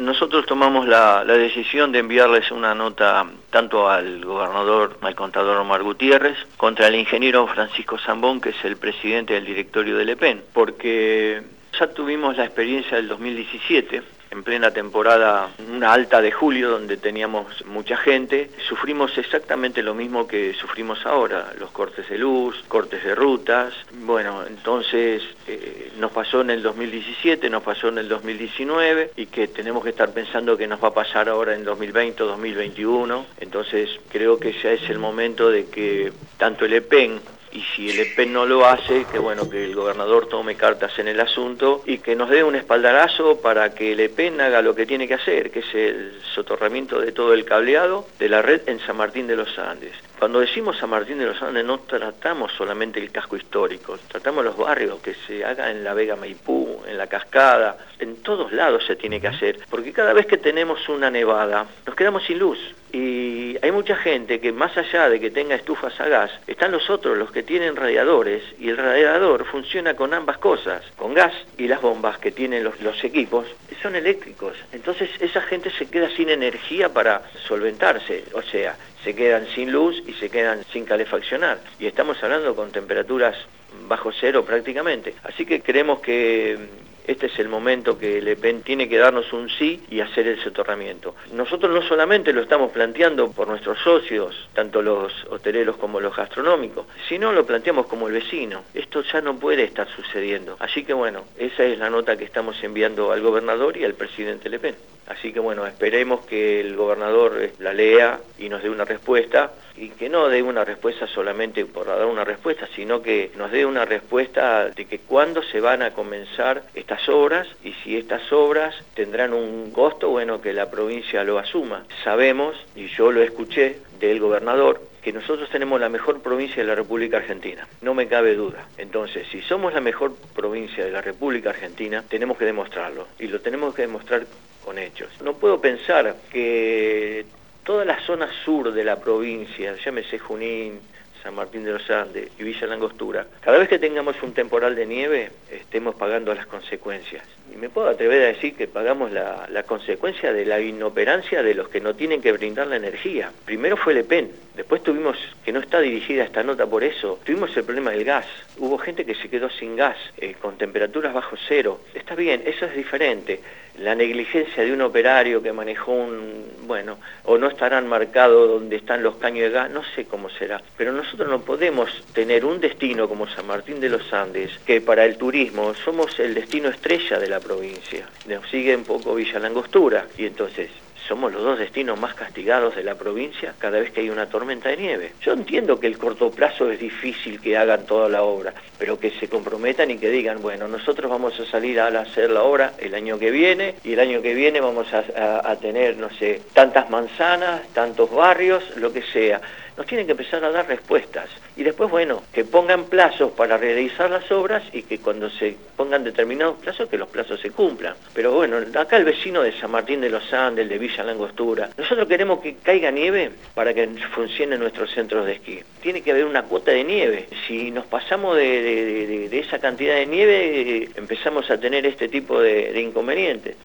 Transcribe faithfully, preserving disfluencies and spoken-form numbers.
nosotros tomamos la, la decisión de enviarles una nota tanto al gobernador, al contador Omar Gutiérrez, contra el ingeniero Francisco Zambón, que es el presidente del directorio del E P E N, porque ya tuvimos la experiencia del dos mil diecisiete, en plena temporada, una alta de julio, donde teníamos mucha gente, sufrimos exactamente lo mismo que sufrimos ahora, los cortes de luz, cortes de rutas. Bueno, entonces eh, nos pasó en el dos mil diecisiete, nos pasó en el dos mil diecinueve, y que tenemos que estar pensando que nos va a pasar ahora en dos mil veinte o dos mil veintiuno. Entonces creo que ya es el momento de que tanto el E P E N, y si el E P E N no lo hace, que bueno, que el gobernador tome cartas en el asunto y que nos dé un espaldarazo para que el E P E N haga lo que tiene que hacer, que es el soterramiento de todo el cableado de la red en San Martín de los Andes. Cuando decimos San Martín de los Andes no tratamos solamente el casco histórico, tratamos los barrios, que se haga en la Vega Maipú, en la Cascada, en todos lados se tiene que hacer, porque cada vez que tenemos una nevada nos quedamos sin luz. Y hay mucha gente que más allá de que tenga estufas a gas, están los otros, los que tienen radiadores, y el radiador funciona con ambas cosas, con gas, y las bombas que tienen los, los equipos son eléctricos. Entonces esa gente se queda sin energía para solventarse, o sea, se quedan sin luz y se quedan sin calefaccionar. Y estamos hablando con temperaturas bajo cero prácticamente. Así que creemos que este es el momento que el E P E N tiene que darnos un sí y hacer el soterramiento. Nosotros no solamente lo estamos planteando por nuestros socios, tanto los hoteleros como los gastronómicos, sino lo planteamos como el vecino. Esto ya no puede estar sucediendo. Así que bueno, esa es la nota que estamos enviando al gobernador y al presidente del E P E N. Así que bueno, esperemos que el gobernador la lea y nos dé una respuesta, y que no dé una respuesta solamente por dar una respuesta, sino que nos dé una respuesta de que cuándo se van a comenzar estas obras, y si estas obras tendrán un costo, bueno, que la provincia lo asuma. Sabemos, y yo lo escuché del gobernador, que nosotros tenemos la mejor provincia de la República Argentina, no me cabe duda. Entonces, si somos la mejor provincia de la República Argentina, tenemos que demostrarlo, y lo tenemos que demostrar con hechos. No puedo pensar que toda la zona sur de la provincia, llámese Junín, San Martín de los Andes y Villa Langostura, cada vez que tengamos un temporal de nieve, estemos pagando las consecuencias. Y me puedo atrever a decir que pagamos la, la consecuencia de la inoperancia de los que no tienen que brindar la energía. Primero fue el E P E N, después tuvimos, que no está dirigida esta nota por eso, tuvimos el problema del gas. Hubo gente que se quedó sin gas, eh, con temperaturas bajo cero. Está bien, eso es diferente. La negligencia de un operario que manejó un, bueno, o no estarán marcados donde están los caños de gas, no sé cómo será. Pero nosotros no podemos tener un destino como San Martín de los Andes, que para el turismo somos el destino estrella de la provincia. Nos sigue un poco Villa Langostura, y entonces somos los dos destinos más castigados de la provincia cada vez que hay una tormenta de nieve. Yo entiendo que el corto plazo es difícil que hagan toda la obra, pero que se comprometan y que digan, bueno, nosotros vamos a salir a hacer la obra el año que viene, y el año que viene vamos a, a, a tener, no sé, tantas manzanas, tantos barrios, lo que sea. Nos tienen que empezar a dar respuestas, y después, bueno, que pongan plazos para realizar las obras, y que cuando se pongan determinados plazos, que los plazos se cumplan. Pero bueno, acá el vecino de San Martín de los Andes, el de Villa Langostura, nosotros queremos que caiga nieve para que funcionen nuestros centros de esquí. Tiene que haber una cuota de nieve. Si nos pasamos de, de, de, de esa cantidad de nieve, eh, empezamos a tener este tipo de, de inconvenientes.